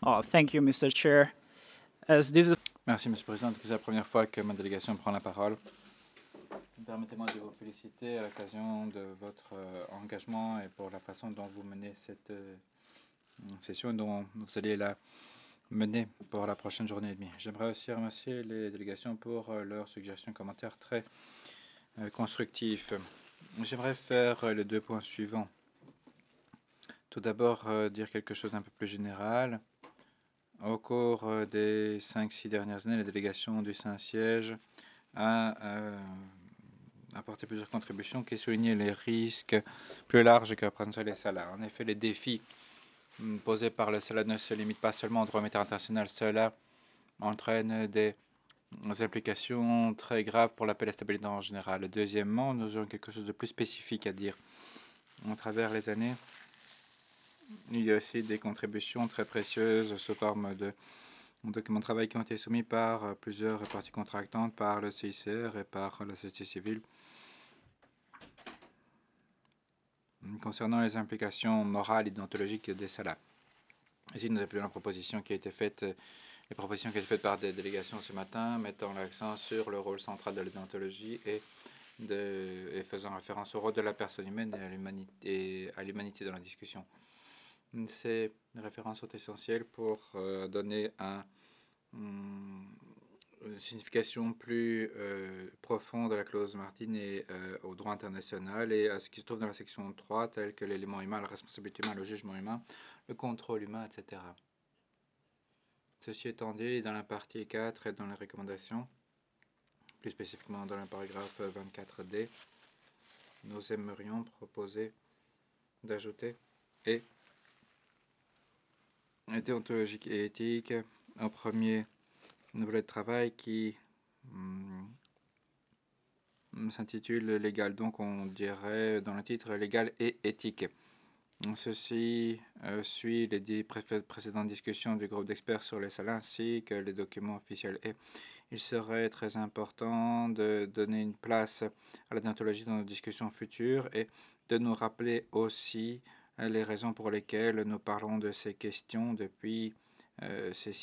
Thank you, Mr. Chair. As this is Merci, Monsieur le Président. C'est la première fois que ma délégation prend la parole. Permettez-moi de vous féliciter à l'occasion de votre engagement et pour la façon dont vous menez cette session et dont vous allez la mener pour la prochaine journée et demie. J'aimerais aussi remercier les délégations pour leurs suggestions et commentaires très constructifs. J'aimerais faire les 2 points suivants. Tout d'abord, dire quelque chose d'un peu plus général. Au cours des 5-6 dernières années, la délégation du Saint-Siège a apporté plusieurs contributions qui soulignaient les risques plus larges que représentaient les SALA. En effet, les défis posés par le SALA ne se limitent pas seulement au droit monétaire international. Cela entraîne des implications très graves pour la paix et la stabilité en général. Deuxièmement, nous avons quelque chose de plus spécifique à dire. À travers les années, il y a aussi des contributions très précieuses sous forme de documents de travail qui ont été soumis par plusieurs parties contractantes, par le CICR et par la société civile, concernant les implications morales et déontologiques des SALA. Ici, nous appuyons la proposition qui a été faite, les propositions qui ont été faites par des délégations ce matin, mettant l'accent sur le rôle central de la déontologie et faisant référence au rôle de la personne humaine et à l'humanité dans la discussion. Ces références sont essentielles pour donner une signification plus profonde à la clause Martin et au droit international et à ce qui se trouve dans la section 3, tel que l'élément humain, la responsabilité humaine, le jugement humain, le contrôle humain, etc. Ceci étant dit, dans la partie 4 et dans les recommandations, plus spécifiquement dans le paragraphe 24D, nous aimerions proposer d'ajouter et déontologique et éthique en premier volet de travail qui s'intitule légal. Donc on dirait dans le titre légal et éthique. Ceci suit les 10 précédentes discussions du groupe d'experts sur les SALA ainsi que les documents officiels. Et il serait très important de donner une place à la déontologie dans nos discussions futures et de nous rappeler aussi les raisons pour lesquelles nous parlons de ces questions depuis ces